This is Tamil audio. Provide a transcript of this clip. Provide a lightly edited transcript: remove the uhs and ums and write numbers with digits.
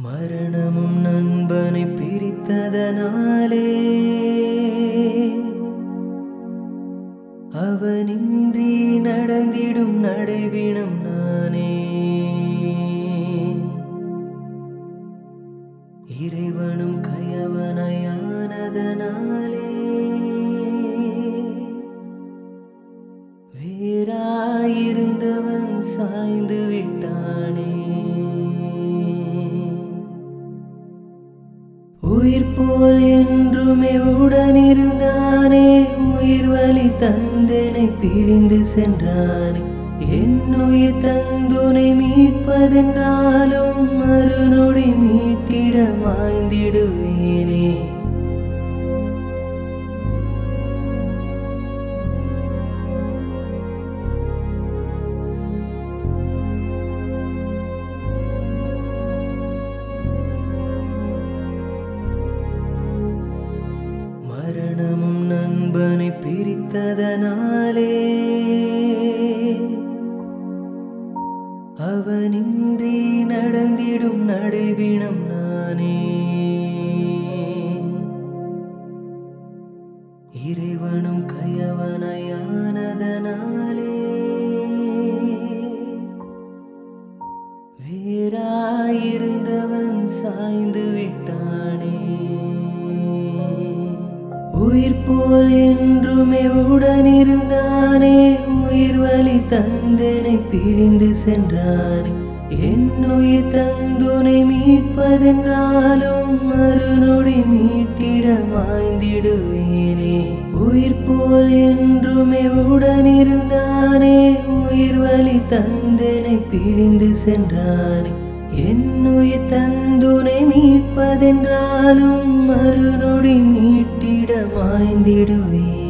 மரணமும் நண்பனை பிரித்ததனாலே அவனின்றி நடந்திடும் நடைவினம் நானே. இறைவனும் கயவனையானதனாலே வேறாயிருந்தவன் சாய்ந்து விட்டானே. உயிர் போல் என்றுமே உடனிருந்தானே, உயிர் வலி தந்தனை பிரிந்து சென்றானே. என்னுயிர் தந்துனை மீட்பதென்றாலும் மறுநொடி மீட்டிட மாய்ந்திடுவேனே. மரணமும் நண்பனை பிரித்ததனாலே அவனின்றி நடந்திடும் நடைவினம் நானே. இறைவனும் கயவனையானதனாலே வேறாயிருந்தவன் சாய்ந்து விட்டானே. உயிர் போல் என்றுமே உடனிருந்தானே, உயிர் வலி தந்தனை பிரிந்து சென்றானே. என்னுயிர் தந்துனை மீட்பதென்றாலும் மறுநொடி மீட்டிட மாய்ந்திடுவேனே. உயிர் போல் என்றுமே உடனிருந்தானே, உயிர் வலி தந்தனை பிரிந்து சென்றானே. என்னுயிர் தந்துனை மீட்பதென்றாலும் மறுநொடி மீட்டிட மாய்ந்திடுவேன்.